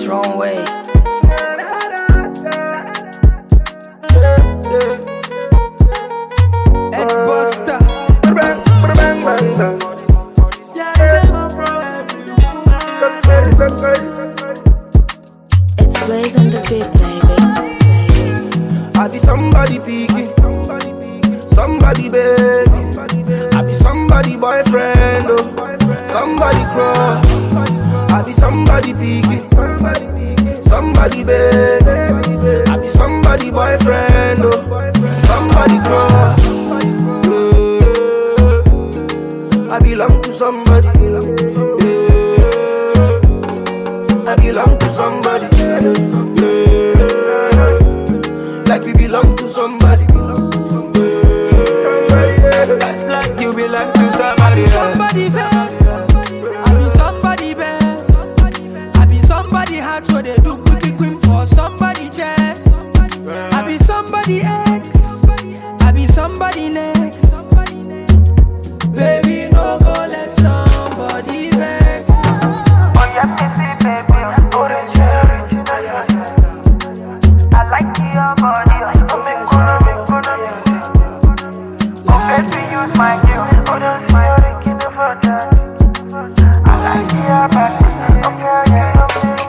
wrong way. Buster. It's Blaze on the beat, baby. I be somebody peeking, somebody baby. I be somebody boyfriend, oh, somebody crush. I be somebody peeking, somebody baby. I be somebody boyfriend, oh, somebody crush. I belong to somebody. I belong to somebody. Like we belong to somebody. That's like you belong to somebody. Somebody best. I be somebody best. I be somebody heart so they do quick queen for somebody chest. I be somebody ex. I be somebody next. Baby, no go let somebody vex. Oh, yeah, baby, orange cherry. I like your body. Oh, me gonna. Oh, baby, use my girl. Oh, don't my original for that. I like your body. Okay, yeah,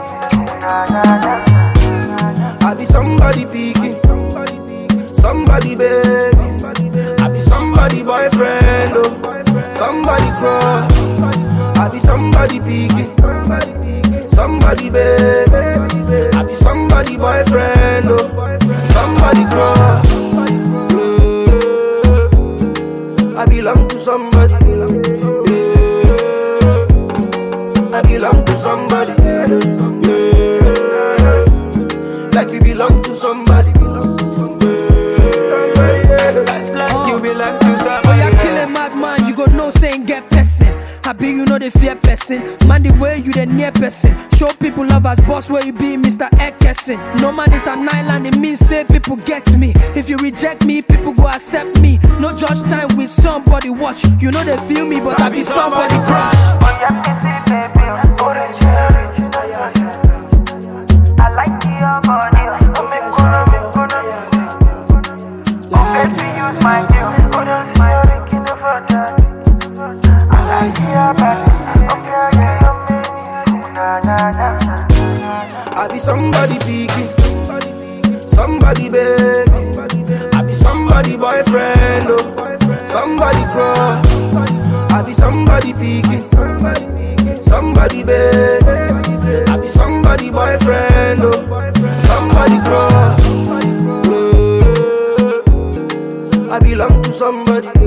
I be somebody peeking, somebody baby. I be somebody boyfriend, oh, somebody crush. I be somebody peeking, somebody baby. I be somebody boyfriend, oh, somebody crush. I belong to somebody. I belong to somebody. Like we belong to somebody. That's like you belong to somebody. Oh, you kill a madman, you go no saying get person. Happy you know the fear person. Man, the way you the near person. Show people love as boss where you be, Mr. Ekerson. No man is an island, it means say people get me. If you reject me, people go accept me. No judge time with somebody watch. You know they feel me, but I be somebody crush. Oh, yeah, baby, orange cherry. I like your body. Oh, me gonna. Oh, baby, use my girl. Oh, don't my original for that. I like your body. Okay, yeah, I be somebody peeking, somebody baby. I be somebody boyfriend, oh, somebody crush. I be somebody peeking, somebody baby. I be somebody boyfriend, oh, somebody crush. I belong to somebody.